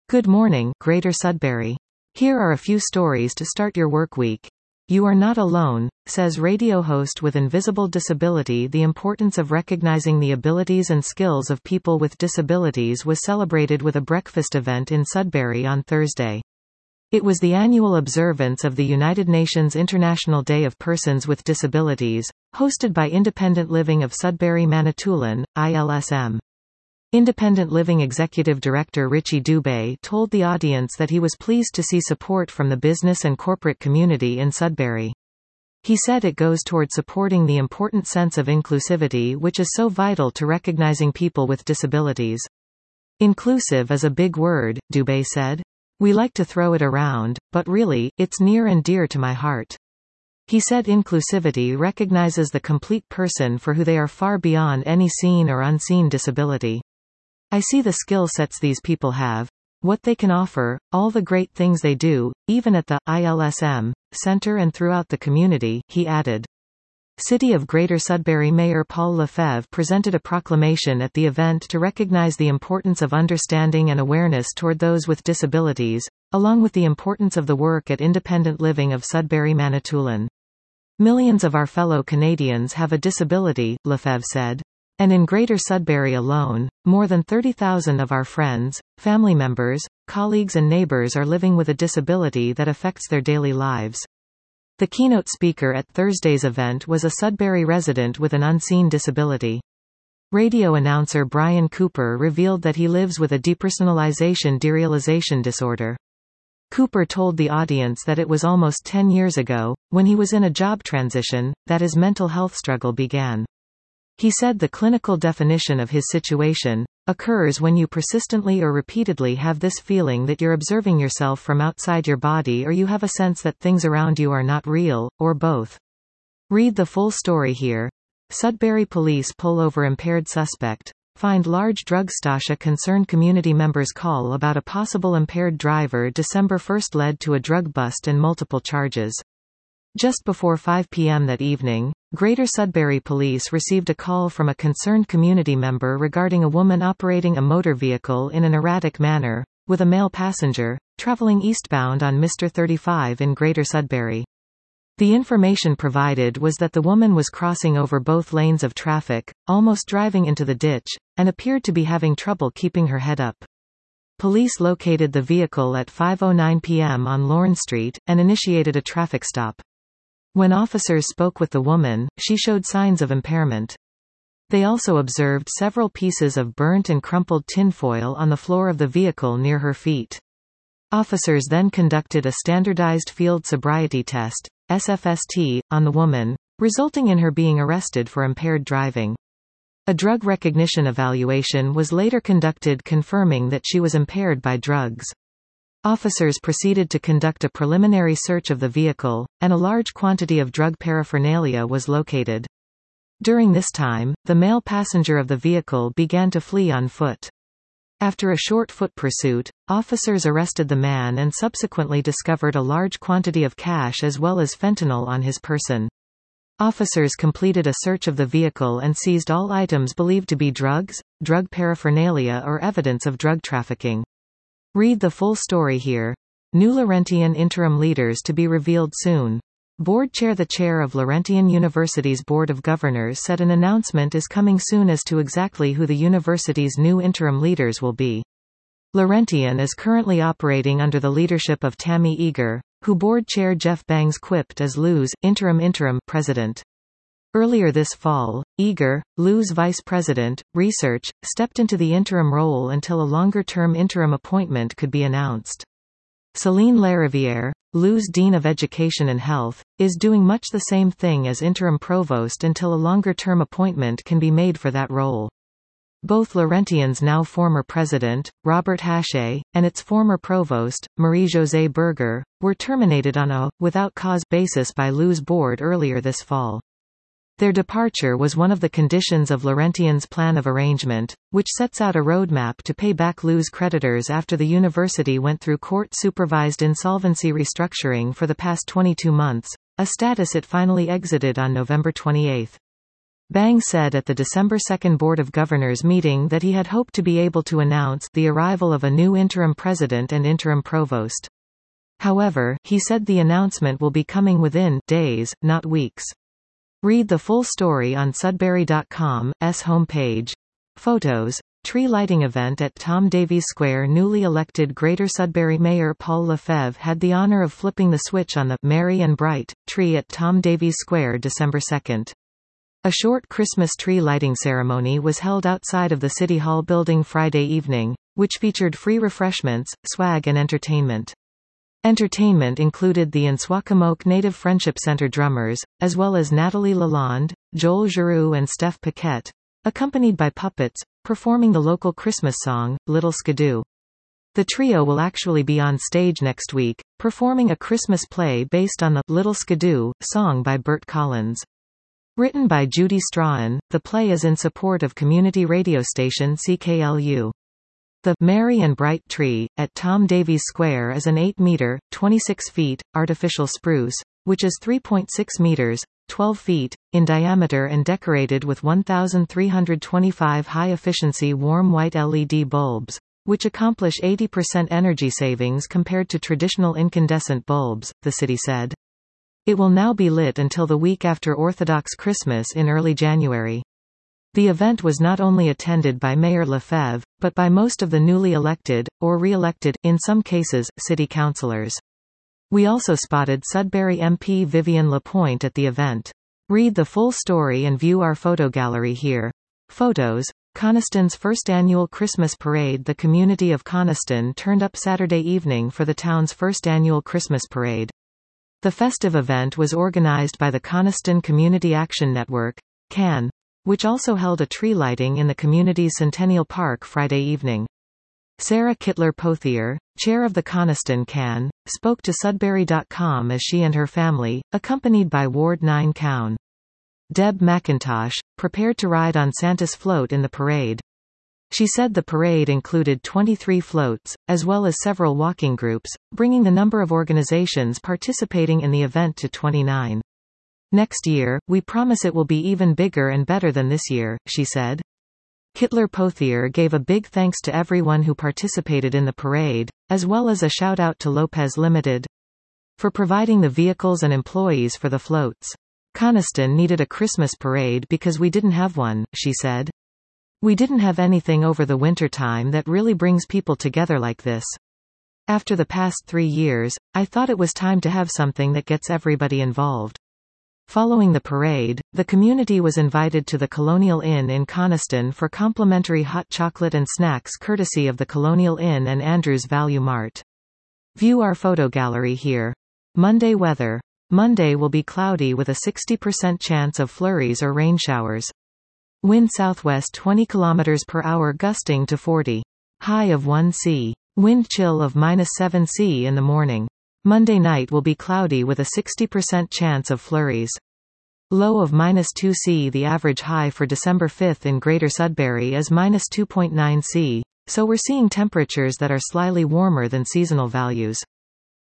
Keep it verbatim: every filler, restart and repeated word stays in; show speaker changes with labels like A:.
A: Good morning, Greater Sudbury. Here are a few stories to start your work week. You are not alone, says radio host with invisible disability. The importance of recognizing the abilities and skills of people with disabilities was celebrated with a breakfast event in Sudbury on Thursday. It was the annual observance of the United Nations International Day of Persons with Disabilities, hosted by Independent Living of Sudbury Manitoulin, I L S M. Independent Living Executive Director Richie Dubé told the audience that he was pleased to see support from the business and corporate community in Sudbury. He said it goes toward supporting the important sense of inclusivity which is so vital to recognizing people with disabilities. Inclusive is a big word, Dubé said. We like to throw it around, but really, it's near and dear to my heart. He said inclusivity recognizes the complete person for who they are far beyond any seen or unseen disability. I see the skill sets these people have, what they can offer, all the great things they do, even at the I L S M Center and throughout the community, he added. City of Greater Sudbury Mayor Paul Lefebvre presented a proclamation at the event to recognize the importance of understanding and awareness toward those with disabilities, along with the importance of the work at Independent Living of Sudbury Manitoulin. Millions of our fellow Canadians have a disability, Lefebvre said. And in Greater Sudbury alone, more than thirty thousand of our friends, family members, colleagues and neighbors are living with a disability that affects their daily lives. The keynote speaker at Thursday's event was a Sudbury resident with an unseen disability. Radio announcer Brian Cooper revealed that he lives with a depersonalization-derealization disorder. Cooper told the audience that it was almost ten years ago, when he was in a job transition, that his mental health struggle began. He said the clinical definition of his situation occurs when you persistently or repeatedly have this feeling that you're observing yourself from outside your body, or you have a sense that things around you are not real, or both. Read the full story here. Sudbury police pull over impaired suspect. Find large drug stash. A concerned community members call about a possible impaired driver December first led to a drug bust and multiple charges. Just before five p m that evening, Greater Sudbury Police received a call from a concerned community member regarding a woman operating a motor vehicle in an erratic manner, with a male passenger, traveling eastbound on Mister thirty-five in Greater Sudbury. The information provided was that the woman was crossing over both lanes of traffic, almost driving into the ditch, and appeared to be having trouble keeping her head up. Police located the vehicle at five oh nine p m on Lorne Street, and initiated a traffic stop. When officers spoke with the woman, she showed signs of impairment. They also observed several pieces of burnt and crumpled tinfoil on the floor of the vehicle near her feet. Officers then conducted a standardized field sobriety test, S F S T, on the woman, resulting in her being arrested for impaired driving. A drug recognition evaluation was later conducted confirming that she was impaired by drugs. Officers proceeded to conduct a preliminary search of the vehicle, and a large quantity of drug paraphernalia was located. During this time, the male passenger of the vehicle began to flee on foot. After a short foot pursuit, officers arrested the man and subsequently discovered a large quantity of cash as well as fentanyl on his person. Officers completed a search of the vehicle and seized all items believed to be drugs, drug paraphernalia or evidence of drug trafficking. Read the full story here. New Laurentian interim leaders to be revealed soon. Board chair. The chair of Laurentian University's Board of Governors said an announcement is coming soon as to exactly who the university's new interim leaders will be. Laurentian is currently operating under the leadership of Tammy Eager, who board chair Jeff Bangs quipped as L U's interim interim president. Earlier this fall, Eager, L U's vice president, research, stepped into the interim role until a longer-term interim appointment could be announced. Céline Larivière, L U's dean of education and health, is doing much the same thing as interim provost until a longer-term appointment can be made for that role. Both Laurentian's now former president, Robert Haché, and its former provost, Marie-Josée Berger, were terminated on a without cause basis by L U's board earlier this fall. Their departure was one of the conditions of Laurentian's plan of arrangement, which sets out a roadmap to pay back L U's creditors after the university went through court-supervised insolvency restructuring for the past twenty-two months, a status it finally exited on November twenty-eighth. Bang said at the December second Board of Governors meeting that he had hoped to be able to announce the arrival of a new interim president and interim provost. However, he said the announcement will be coming within days, not weeks. Read the full story on Sudbury dot com's homepage. Photos. Tree lighting event at Tom Davies Square. Newly elected Greater Sudbury Mayor Paul Lefebvre had the honor of flipping the switch on the Merry and Bright tree at Tom Davies Square December second. A short Christmas tree lighting ceremony was held outside of the City Hall building Friday evening, which featured free refreshments, swag and entertainment. Entertainment included the Nswacomoke Native Friendship Center drummers, as well as Natalie Lalonde, Joel Giroux and Steph Paquette, accompanied by puppets, performing the local Christmas song, Little Skidoo. The trio will actually be on stage next week, performing a Christmas play based on the Little Skidoo song by Bert Collins. Written by Judy Strahan, the play is in support of community radio station C K L U. The Merry and Bright Tree, at Tom Davies Square is an eight meter, twenty-six feet, artificial spruce, which is three point six meters, twelve feet, in diameter and decorated with one thousand three hundred twenty-five high-efficiency warm white L E D bulbs, which accomplish eighty percent energy savings compared to traditional incandescent bulbs, the city said. It will now be lit until the week after Orthodox Christmas in early January. The event was not only attended by Mayor Lefebvre, but by most of the newly elected, or re-elected, in some cases, city councillors. We also spotted Sudbury M P Vivian Lapointe at the event. Read the full story and view our photo gallery here. Photos. Coniston's first annual Christmas parade. The community of Coniston turned up Saturday evening for the town's first annual Christmas parade. The festive event was organized by the Coniston Community Action Network, C A N, which also held a tree lighting in the community's Centennial Park Friday evening. Sarah Kittler-Pothier, chair of the Coniston C A N, spoke to Sudbury dot com as she and her family, accompanied by Ward nine Coun. Deb McIntosh, prepared to ride on Santa's float in the parade. She said the parade included twenty-three floats, as well as several walking groups, bringing the number of organizations participating in the event to twenty-nine. Next year, we promise it will be even bigger and better than this year, she said. Kittler-Pothier gave a big thanks to everyone who participated in the parade, as well as a shout-out to Lopez Limited for providing the vehicles and employees for the floats. Coniston needed a Christmas parade because we didn't have one, she said. We didn't have anything over the winter time that really brings people together like this. After the past three years, I thought it was time to have something that gets everybody involved. Following the parade, the community was invited to the Colonial Inn in Coniston for complimentary hot chocolate and snacks courtesy of the Colonial Inn and Andrews Value Mart. View our photo gallery here. Monday weather. Monday will be cloudy with a sixty percent chance of flurries or rain showers. Wind southwest twenty kilometers per hour gusting to forty. High of one C. Wind chill of minus seven C in the morning. Monday night will be cloudy with a sixty percent chance of flurries. Low of minus two C. The average high for December fifth in Greater Sudbury is minus two point nine C, so we're seeing temperatures that are slightly warmer than seasonal values.